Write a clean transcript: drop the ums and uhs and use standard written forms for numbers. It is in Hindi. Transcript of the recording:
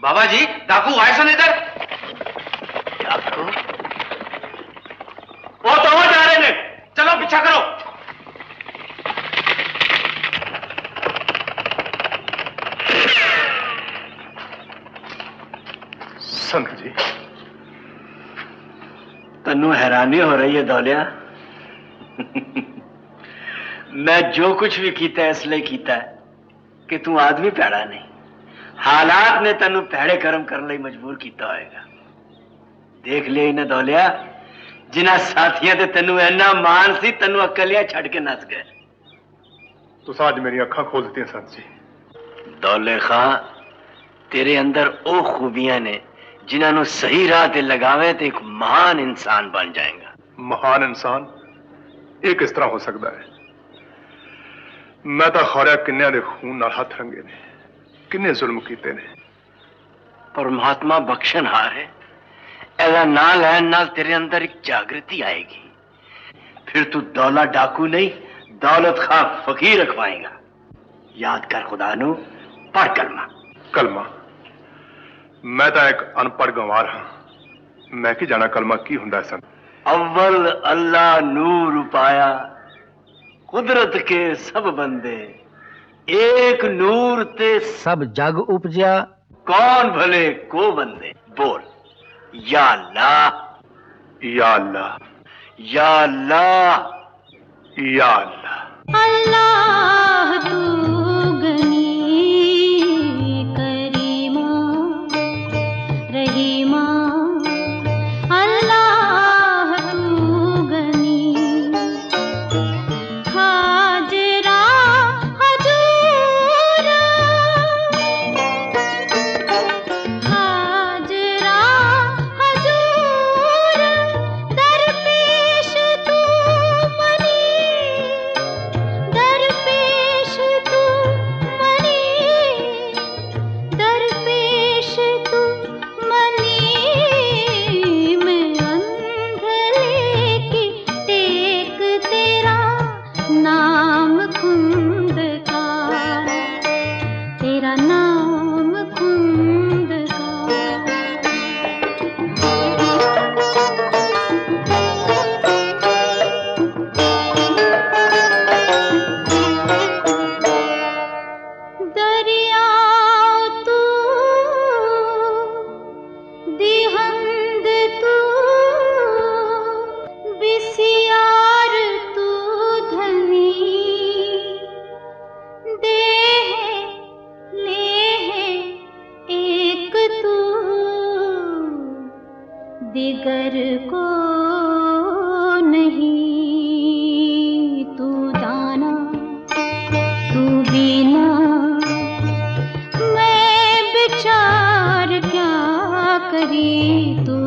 बाबा जी डाकू आए सन इधर। डाकू? वो तो वहां जा रहे ने, चलो पीछा करो। संत जी, तन्नू हैरानी हो रही है दौलिया? मैं जो कुछ भी कीता इसलिए कीता है कि तू आदमी पैड़ा नहीं, हालात ने तन्नू पैड़े कर्म करने ਲਈ मजबूर किया होएगा। देख लिया इन्हें दौलिया, जिन्हां साथियों ते तन्नू इन्ना मान सी, तन्नू अकलियां छड़ के नस गए। तुसां अज मेरी अखां खोल दित्तियां संत जी। दौले खां, तेरे अंदर ओ खूबियां ने जिन्हां सही राह ते लगावे तो एक महान इंसान बन जाएगा। महान इंसान ये किस तरह हो सकता है? मैं तो खौरिया किन्नियां दे खून नाल हथ रंगे ने, किन्ने जुल्म कीते ने। परमात्मा बख्शनहार है, ऐसा ना लैन नाल तेरे अंदर एक जागृति आएगी। फिर तू दौला डाकू नहीं, दौलत खां फकीर रखवाएगा। याद कर खुदा नू, पढ़ कलमा। कलमा? मैं तो एक अनपढ़ गंवार हाँ, मैं की जाना कलमा की हुंदा है संत? अव्वल अल्लाह नूर उपाया, कुदरत के सब बंदे, एक नूर ते सब जग उपजा, कौन भले को बंदे। बोल या अल्लाह, या अल्लाह, या अल्लाह, या अल्लाह। अल्लाह तू गनी करीमा रहीमा, अल्लाह तू गनी हाजरा हजूरा, हाजरा हजूरा, दरपेश तू मनी, दरपेश तू मनी, दरपेश तू मनी, मैं अंधले की टेक तेरा नाम खुंद का, तेरा नाम खुंद का। दरिया तू दिहंद तू, बिसियार तू धनी, देह लेह एक तू, दिगर को नहीं। तू दाना तू बीना, मैं विचार क्या करी, तू